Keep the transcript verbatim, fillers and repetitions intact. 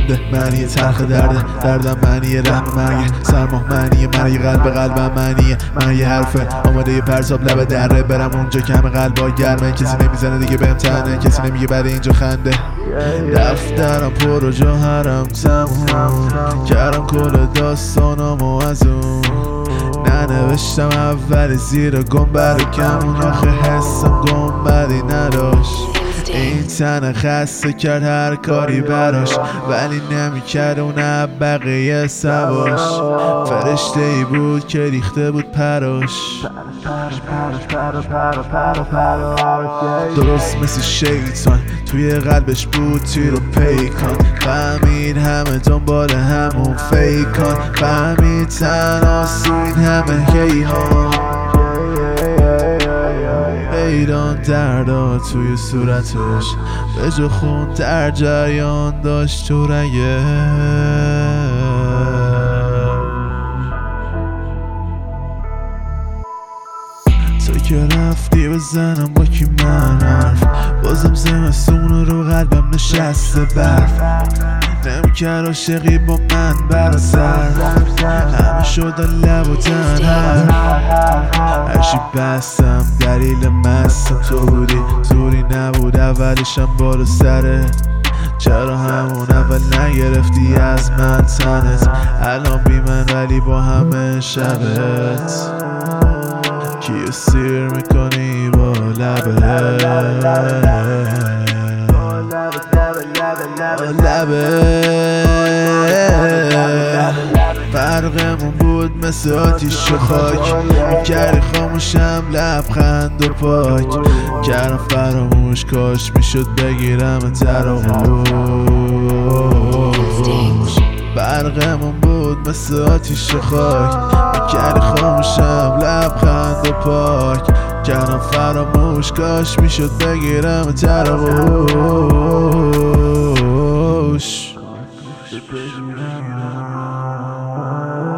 خنده معنی تلخ درده، دردم معنی رحم مرگ، سرماه معنی مرگ، قلب قلبم معنی مرگ حرفه، آماده یه پرتاب لب دره، برم اونجا که همه قلبا گرمه، کسی نمیزنه دیگه بهم تنه، کسی نمیگه برای اینجا خنده. دفترم پر و جوهرم تموم کردم کل داستانامو از اون ننوشتم اول زیر گنبد کمون، آخه حسم گنبدی نداشت، این تن خسته کرد هر کاری براش، ولی نمیکرد اون بقیه سواش، فرشته ای بود که ریخته بود پراش، درست مثل شیطان توی قلبش بود تیر و پیکان، فهمید همه دنبال همون فیکان، فهمید تناس این همه کیهان، ایران دردا توی صورتش به جو خون در جریان داشت تو رگه. تو که رفتی بزنم با کی من حرف، بازم زمستون رو قلبم نشسته برف، نمیکرد عاشقی با من برا سر، همه شدن لب و تن هرچی بستم دلیل مستم تو بودی، زوری نبود اولشم بالا سره، چرا همون اول نگرفتی از من تنت، الان بی من ولی با همه شبت، کیو سیر میکنی با لبه لبه فرقمون بود مثل آتیش و خاک، میکردی خاموشم لبخند و پاک، کردم فراموش کاش میشد بگیرم تراموش، برقمون بود مثل آتیش و خاک، میکردی خاموشم لبخند و پاک، کردم فراموش کاش میشد بگیرم تراموش.